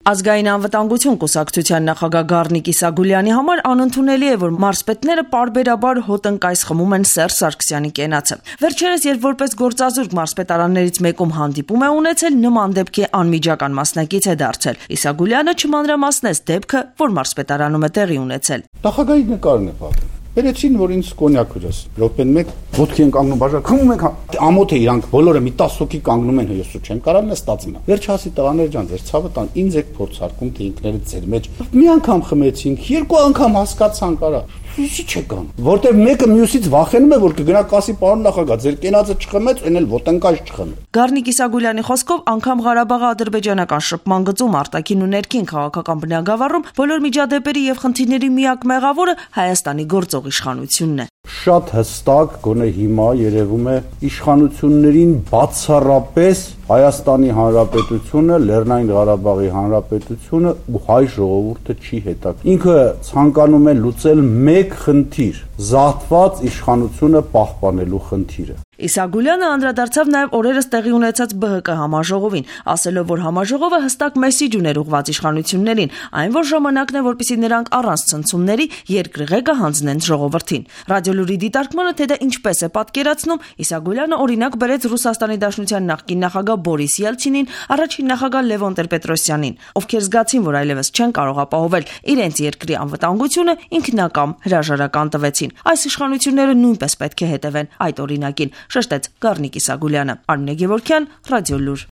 Ազգային անվտանգություն կուսակցության նախագահ Գառնիկ Իսագուլյանի համար անընդունելի է, որ մարզպետները պարբերաբար հոտնկայս խմում են Սերժ Սարգսյանի կենացը։ Վերջերս, երբ որպես գործազուրկ մարզպետարաններից մեկում հանդիպում է ունեցել, նման դեպքի անմիջական մասնակից է դարձել։ Իսագուլյանը չմանրամասնեց դեպքը, որ մարզպետարանում է տեղի ունեցել։ Նախագահի նկարն է պատմում։ Վերեցին, որ ինձ կոնյակ հյուրս։ Րոպեն մեկ ոտքի են կանգնում բաժան, խմում ենք, ամոթ է իրանք բոլորը մի 10 հոգի կանգնում են, ես ու չեմ կարալ նստածնա։ Վերջ հասի տղաներ ջան, ձեր ցավը տան, ինձ եք փորձարկում, թե ինքներդ ձեր մեջ։ Մի անգամ խմեցինք, երկու անգամ հասկացանք արա։ Ինչի՞ չկան։ Որտեվ մեկը մյուսից վախենում է, որ կգնա կասի պարոն նախագահ, ձեր կենացը չխմեց, այն էլ ոտնկայս չխմի։ Գառնիկ Իսագուլյանի խոսքով, անգամ Ղարաբաղի ադրբեջանական շփման գծում արտաքին ու ներքին քաղաքական բնագավառում բոլոր միջադեպերի եւ խնդիրների միակ մեղավորը Հայաստանի գործող իշխանությունն է։ Շատ հստակ, գոնե հիմա երևում է իշխանություններին բացառապես Հայաստանի Հանրապետությունը, Լեռնային Ղարաբաղի Հանրապետությունը ու հայ ժողովուրդը չի հետաքրքրում։ Ինքը ցանկանում է լուծել մեկ խնդիր՝ զավթված իշխանությունը պահպանելու խնդիրը։ Իսագուլյանը անդրադարձավ նաև օրերս տեղի ունեցած ԲՀԿ համաժողովին, ասելով, որ համաժողովը հստակ մեսիջ ուներ ուղղված իշխանություններին, այն որ ժամանակն է, որպեսզի նրանք առանց ցնցումների երկրի ղեկը հանձնեն ժողովրդին։ Ռադիոլուրի դիտարկմանը, թե դա ինչպես է պատկերացնում, Իսագուլյանը օրինակ բերեց Ռուսաստանի Դաշնության նախկին նախագահ Բորիս Ելցինին, առաջին նախագահ Լևոն Տեր-Պետրոսյանին, ովքեր զգացին, որ այլևս չեն կարող ապահովել իրենց երկրի անվտանգությունը, ինքնակամ հրաժարական տվեցին։ Այս իշխանությունները նույնպես պետք է հետևեն այդ օրինակին, շեշտեց Գառնիկ Իսագուլյանը։ Արմինե Գևորգյան, Ռադիոլուր։